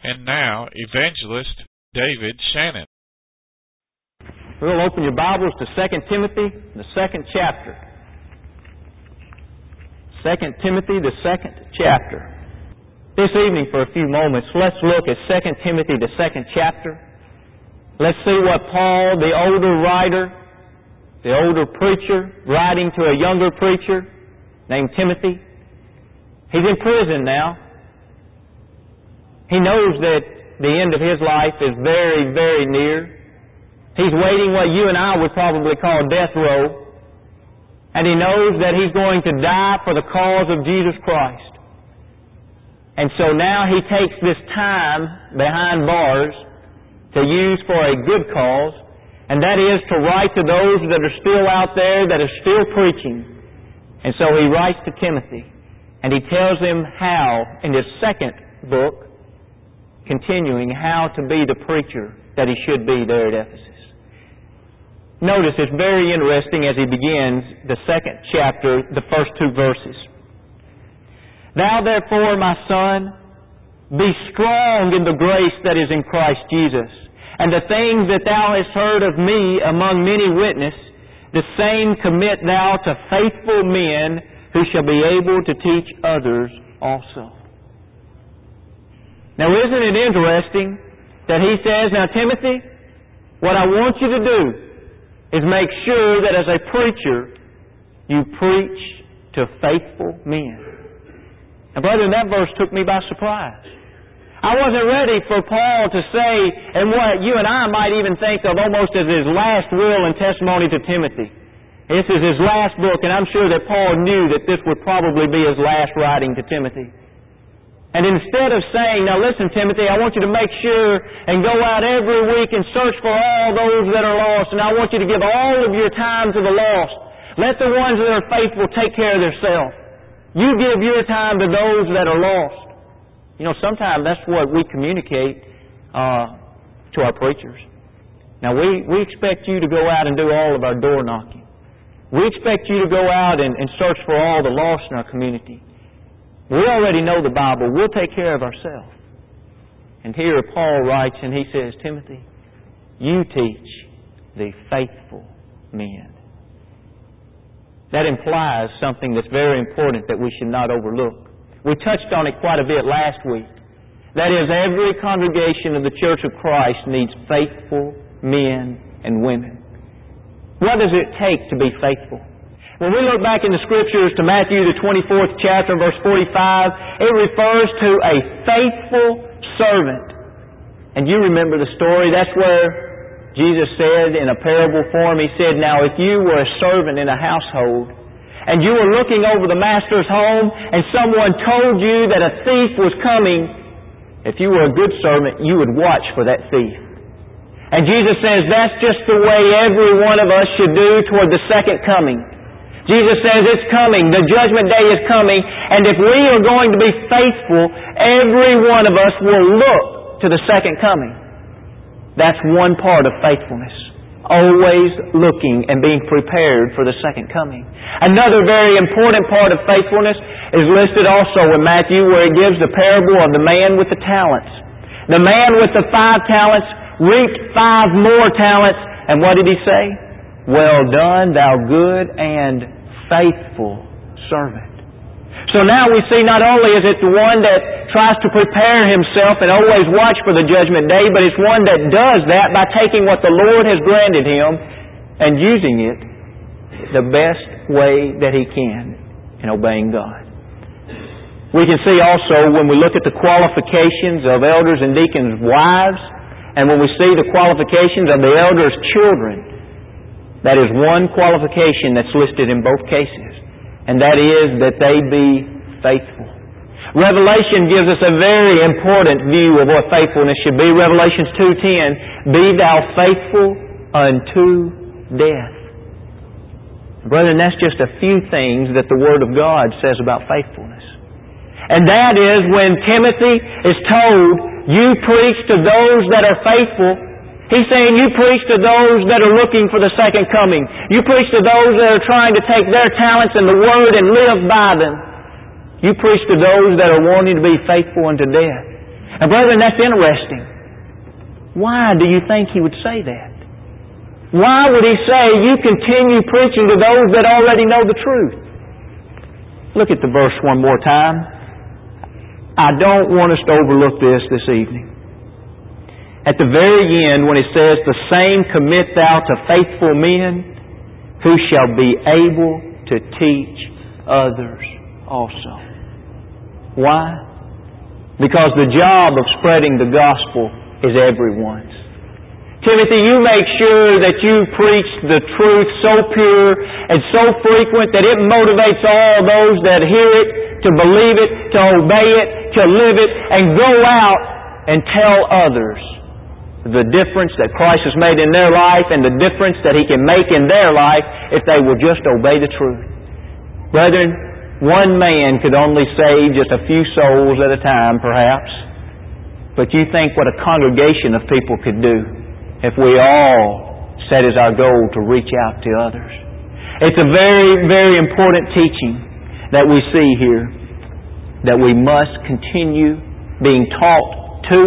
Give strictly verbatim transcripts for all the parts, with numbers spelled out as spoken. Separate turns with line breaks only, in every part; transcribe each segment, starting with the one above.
And now, Evangelist David Shannon.
We'll open your Bibles to Second Timothy, the second chapter. Second Timothy, the second chapter. This evening, for a few moments, let's look at Second Timothy, the second chapter. Let's see what Paul, the older writer, the older preacher, writing to a younger preacher named Timothy. He's in prison now. He knows that the end of his life is very, very near. He's waiting what you and I would probably call death row. And he knows that he's going to die for the cause of Jesus Christ. And so now he takes this time behind bars to use for a good cause, and that is to write to those that are still out there, that are still preaching. And so he writes to Timothy, and he tells him how, in his second book, continuing how to be the preacher that he should be there at Ephesus. Notice it's very interesting as he begins the second chapter, the first two verses. Thou therefore, my son, be strong in the grace that is in Christ Jesus, and the things that thou hast heard of me among many witnesses, the same commit thou to faithful men who shall be able to teach others also. Now, isn't it interesting that he says, now, Timothy, what I want you to do is make sure that as a preacher, you preach to faithful men. Now, brethren, that verse took me by surprise. I wasn't ready for Paul to say, and what you and I might even think of almost as his last will and testimony to Timothy. This is his last book, and I'm sure that Paul knew that this would probably be his last writing to Timothy. And instead of saying, now listen, Timothy, I want you to make sure and go out every week and search for all those that are lost, and I want you to give all of your time to the lost. Let the ones that are faithful take care of themselves. You give your time to those that are lost. You know, sometimes that's what we communicate uh, to our preachers. Now, we, we expect you to go out and do all of our door knocking. We expect you to go out and, and search for all the lost in our community. We already know the Bible. We'll take care of ourselves. And here Paul writes and he says, Timothy, you teach the faithful men. That implies something that's very important that we should not overlook. We touched on it quite a bit last week. That is, every congregation of the Church of Christ needs faithful men and women. What does it take to be faithful? When we look back in the Scriptures to Matthew, the twenty-fourth chapter, verse forty-five, it refers to a faithful servant. And you remember the story. That's where Jesus said in a parable form, He said, now if you were a servant in a household, and you were looking over the master's home, and someone told you that a thief was coming, if you were a good servant, you would watch for that thief. And Jesus says that's just the way every one of us should do toward the second coming. Jesus says it's coming. The judgment day is coming. And if we are going to be faithful, every one of us will look to the second coming. That's one part of faithfulness. Always looking and being prepared for the second coming. Another very important part of faithfulness is listed also in Matthew, where it gives the parable of the man with the talents. The man with the five talents reaped five more talents. And what did he say? Well done, thou good and faithful servant. So now we see not only is it the one that tries to prepare himself and always watch for the judgment day, but it's one that does that by taking what the Lord has granted him and using it the best way that he can in obeying God. We can see also when we look at the qualifications of elders and deacons' wives, and when we see the qualifications of the elders' children, that is one qualification that's listed in both cases, and that is that they be faithful. Revelation gives us a very important view of what faithfulness should be. Revelations two ten, be thou faithful unto death. Brethren, that's just a few things that the Word of God says about faithfulness. And that is when Timothy is told, you preach to those that are faithful. He's saying you preach to those that are looking for the second coming. You preach to those that are trying to take their talents and the Word and live by them. You preach to those that are wanting to be faithful unto death. Now, brethren, that's interesting. Why do you think he would say that? Why would he say, you continue preaching to those that already know the truth? Look at the verse one more time. I don't want us to overlook this this evening. At the very end, when it says, the same commit thou to faithful men, who shall be able to teach others also. Why? Because the job of spreading the gospel is everyone's. Timothy, you make sure that you preach the truth so pure and so frequent that it motivates all those that hear it to believe it, to obey it, to live it, and go out and tell others the difference that Christ has made in their life and the difference that He can make in their life if they will just obey the truth. Brethren, one man could only save just a few souls at a time, perhaps. But you think what a congregation of people could do if we all set as our goal to reach out to others. It's a very, very important teaching that we see here, that we must continue being taught to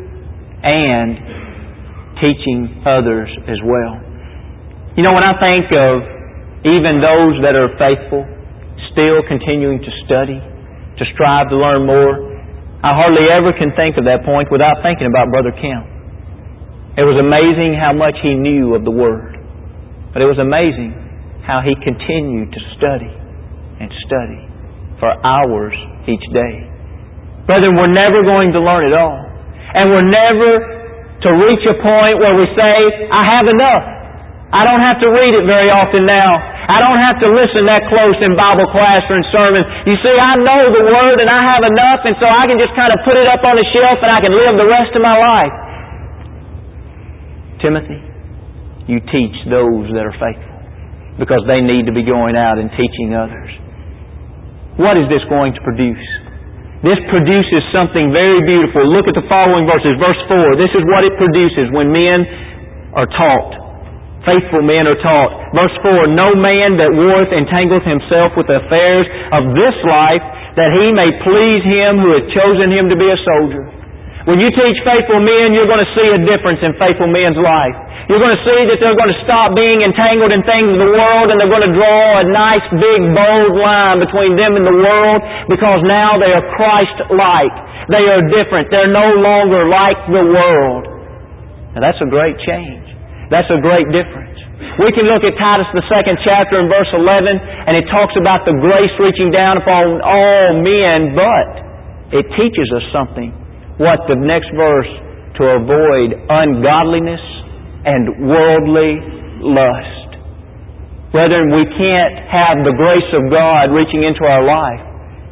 and teaching others as well. You know, when I think of even those that are faithful, still continuing to study, to strive to learn more, I hardly ever can think of that point without thinking about Brother Kemp. It was amazing how much he knew of the Word. But it was amazing how he continued to study and study for hours each day. Brethren, we're never going to learn it all. And we're never to reach a point where we say, I have enough. I don't have to read it very often now. I don't have to listen that close in Bible class or in sermons. You see, I know the Word and I have enough, and so I can just kind of put it up on the shelf and I can live the rest of my life. Timothy, you teach those that are faithful because they need to be going out and teaching others. What is this going to produce? This produces something very beautiful. Look at the following verses. Verse four. This is what it produces when men are taught. Faithful men are taught. Verse four, no man that warreth entangleth himself with the affairs of this life, that he may please him who hath chosen him to be a soldier. When you teach faithful men, you're going to see a difference in faithful men's life. You're going to see that they're going to stop being entangled in things of the world, and they're going to draw a nice, big, bold line between them and the world, because now they are Christ-like. They are different. They're no longer like the world. Now that's a great change. That's a great difference. We can look at Titus, the second chapter, in verse eleven, and it talks about the grace reaching down upon all men, but it teaches us something. What the next verse? To avoid ungodliness and worldly lust. Brethren, we can't have the grace of God reaching into our life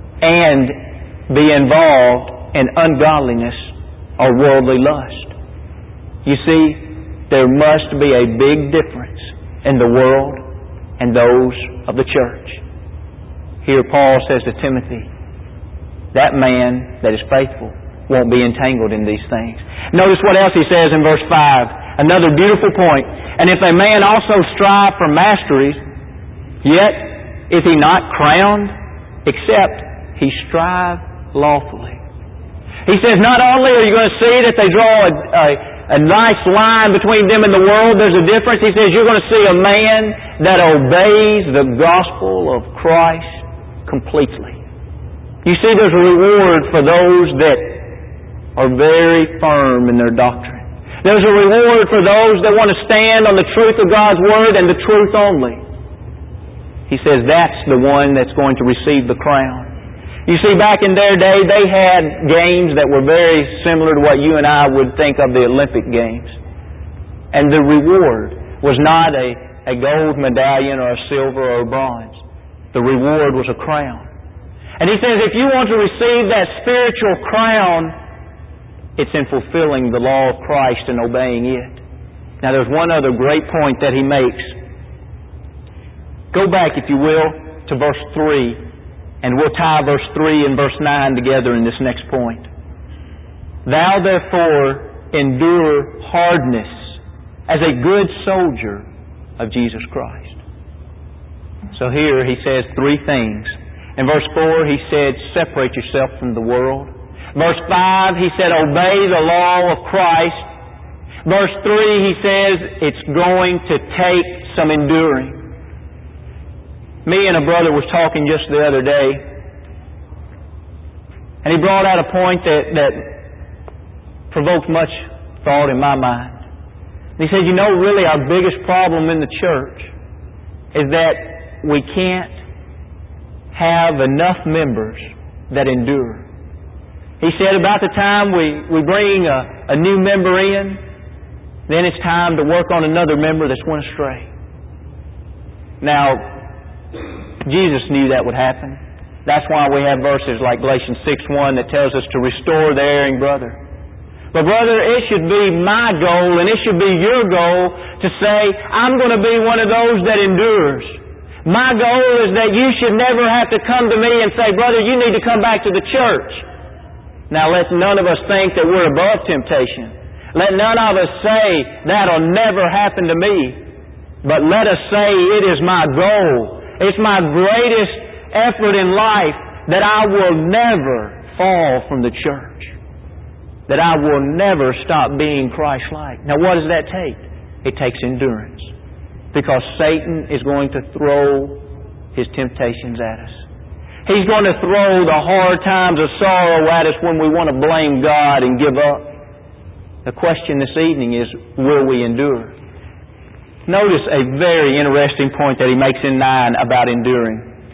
and be involved in ungodliness or worldly lust. You see, there must be a big difference in the world and those of the church. Here Paul says to Timothy, that man that is faithful won't be entangled in these things. Notice what else he says in verse five. Another beautiful point. And if a man also strive for masteries, yet is he not crowned, except he strive lawfully. He says not only are you going to see that they draw a, a A nice line between them and the world. There's a difference. He says you're going to see a man that obeys the gospel of Christ completely. You see, there's a reward for those that are very firm in their doctrine. There's a reward for those that want to stand on the truth of God's Word and the truth only. He says that's the one that's going to receive the crown. You see, back in their day, they had games that were very similar to what you and I would think of the Olympic Games. And the reward was not a, a gold medallion or a silver or a bronze. The reward was a crown. And he says if you want to receive that spiritual crown, it's in fulfilling the law of Christ and obeying it. Now there's one other great point that he makes. Go back, if you will, to verse three. And we'll tie verse three and verse nine together in this next point. Thou therefore endure hardness as a good soldier of Jesus Christ. So here he says three things. In verse four he said, separate yourself from the world. Verse five, he said, obey the law of Christ. Verse three, he says, it's going to take some enduring. Me and a brother was talking just the other day, and he brought out a point that, that provoked much thought in my mind. He said, you know, really our biggest problem in the church is that we can't have enough members that endure. He said, about the time we, we bring a, a new member in, then it's time to work on another member that's went astray. Now, Jesus knew that would happen. That's why we have verses like Galatians six one that tells us to restore the erring brother. But brother, it should be my goal and it should be your goal to say, I'm going to be one of those that endures. My goal is that you should never have to come to me and say, brother, you need to come back to the church. Now let none of us think that we're above temptation. Let none of us say, that'll never happen to me. But let us say, it is my goal. It's my greatest effort in life that I will never fall from the church. That I will never stop being Christ-like. Now what does that take? It takes endurance. Because Satan is going to throw his temptations at us. He's going to throw the hard times of sorrow at us when we want to blame God and give up. The question this evening is, will we endure? Notice a very interesting point that he makes in nine about enduring.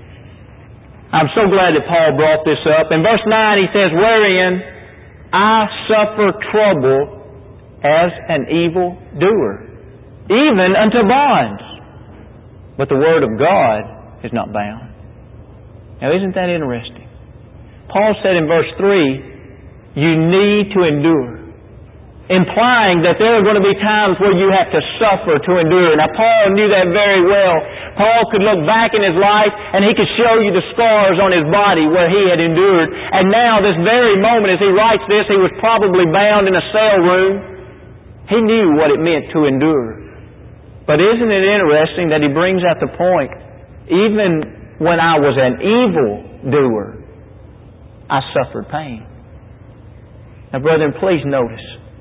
I'm so glad that Paul brought this up. In verse nine he says, wherein I suffer trouble as an evil doer, even unto bonds. But the word of God is not bound. Now isn't that interesting? Paul said in verse three, you need to endure. Implying that there are going to be times where you have to suffer to endure. Now Paul knew that very well. Paul could look back in his life and he could show you the scars on his body where he had endured. And now this very moment as he writes this, he was probably bound in a cell room. He knew what it meant to endure. But isn't it interesting that he brings out the point, even when I was an evil doer, I suffered pain. Now brethren, please notice,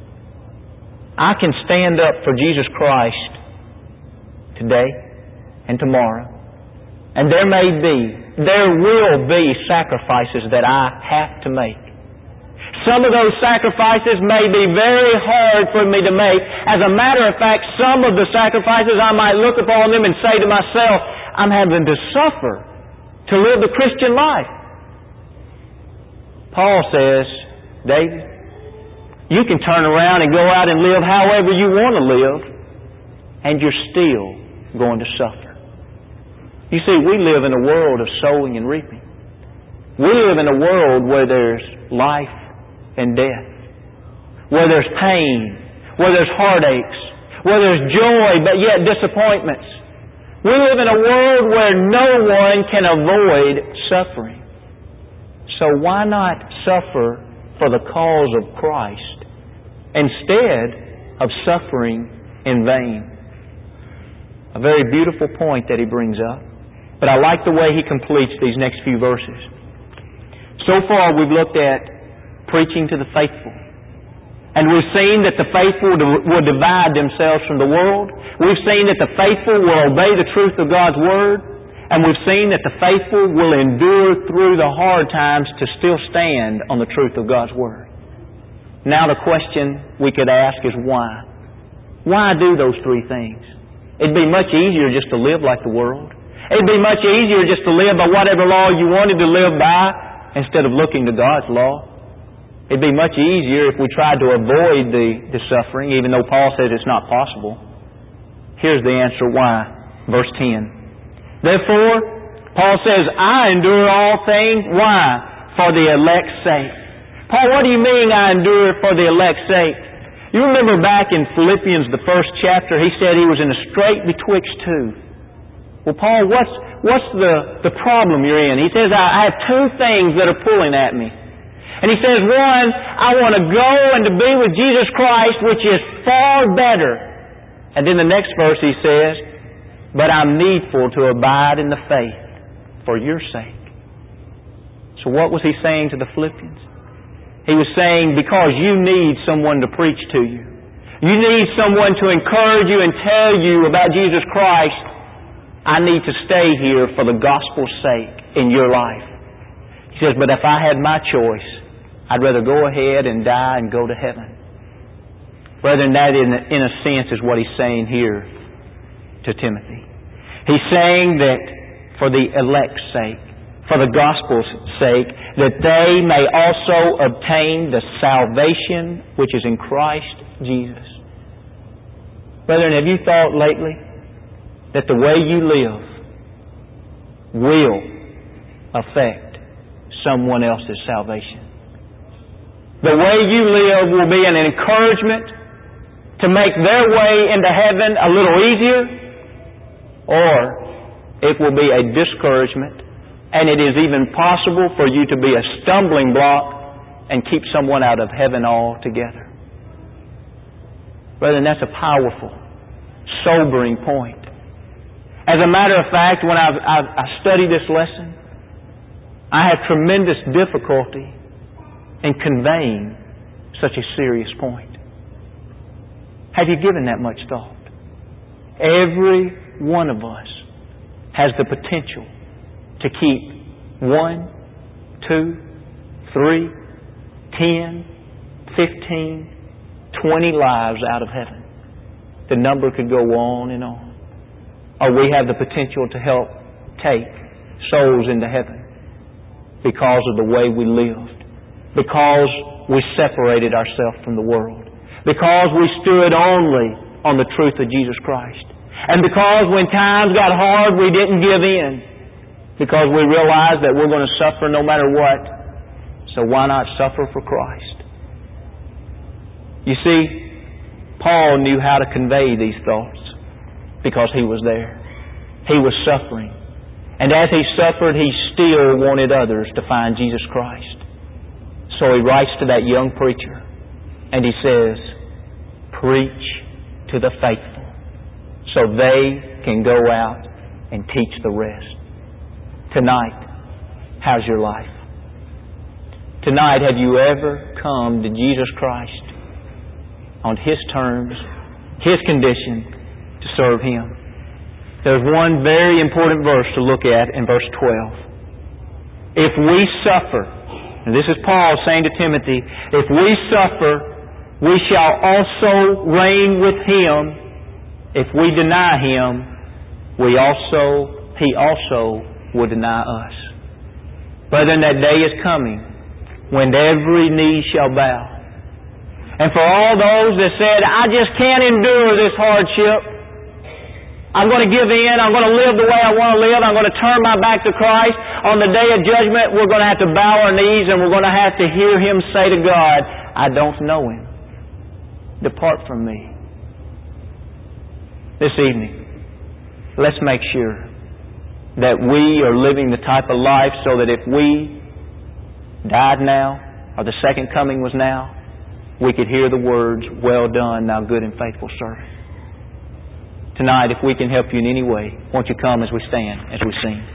I can stand up for Jesus Christ today and tomorrow. And there may be, there will be sacrifices that I have to make. Some of those sacrifices may be very hard for me to make. As a matter of fact, some of the sacrifices I might look upon them and say to myself, I'm having to suffer to live the Christian life. Paul says, David, you can turn around and go out and live however you want to live, and you're still going to suffer. You see, we live in a world of sowing and reaping. We live in a world where there's life and death, where there's pain, where there's heartaches, where there's joy but yet disappointments. We live in a world where no one can avoid suffering. So why not suffer for the cause of Christ instead of suffering in vain? A very beautiful point that he brings up. But I like the way he completes these next few verses. So far we've looked at preaching to the faithful. And we've seen that the faithful will divide themselves from the world. We've seen that the faithful will obey the truth of God's Word. And we've seen that the faithful will endure through the hard times to still stand on the truth of God's Word. Now the question we could ask is why? Why do those three things? It'd be much easier just to live like the world. It'd be much easier just to live by whatever law you wanted to live by instead of looking to God's law. It'd be much easier if we tried to avoid the, the suffering, even though Paul says it's not possible. Here's the answer why. Verse ten. Therefore, Paul says, I endure all things. Why? For the elect's sake. Paul, what do you mean I endure for the elect's sake? You remember back in Philippians, the first chapter, he said he was in a strait betwixt two. Well, Paul, what's what's the, the problem you're in? He says, I, I have two things that are pulling at me. And he says, one, I want to go and to be with Jesus Christ, which is far better. And then the next verse he says, but I'm needful to abide in the faith for your sake. So what was he saying to the Philippians? He was saying, because you need someone to preach to you. You need someone to encourage you and tell you about Jesus Christ. I need to stay here for the gospel's sake in your life. He says, but if I had my choice, I'd rather go ahead and die and go to heaven. Brethren, that in a, in a sense is what he's saying here to Timothy. He's saying that for the elect's sake, for the gospel's sake, that they may also obtain the salvation which is in Christ Jesus. Brethren, have you thought lately that the way you live will affect someone else's salvation? The way you live will be an encouragement to make their way into heaven a little easier, or it will be a discouragement, and it is even possible for you to be a stumbling block and keep someone out of heaven altogether. Brethren, that's a powerful, sobering point. As a matter of fact, when I've, I've, I studied this lesson, I had tremendous difficulty in conveying such a serious point. Have you given that much thought? Every one of us has the potential to keep one, two, three, ten, fifteen, twenty lives out of heaven. The number could go on and on. Or we have the potential to help take souls into heaven because of the way we lived, because we separated ourselves from the world, because we stood only on the truth of Jesus Christ, and because when times got hard we didn't give in, because we realized that we're going to suffer no matter what. So why not suffer for Christ? You see, Paul knew how to convey these thoughts because he was there. He was suffering. And as he suffered, he still wanted others to find Jesus Christ. So he writes to that young preacher and he says, preach to the faithful so they can go out and teach the rest. Tonight, how's your life? Tonight, have you ever come to Jesus Christ on His terms, His condition, to serve Him? There's one very important verse to look at in verse twelve. If we suffer, and this is Paul saying to Timothy, if we suffer, we shall also reign with Him. If we deny Him, we also, He also will deny us. Brethren, that day is coming when every knee shall bow. And for all those that said, I just can't endure this hardship, I'm going to give in, I'm going to live the way I want to live, I'm going to turn my back to Christ, on the day of judgment we're going to have to bow our knees and we're going to have to hear Him say to God, I don't know Him. Depart from me. This evening, let's make sure that we are living the type of life so that if we died now, or the second coming was now, we could hear the words, well done, thou good and faithful servant. Tonight, if we can help you in any way, won't you come as we stand, as we sing.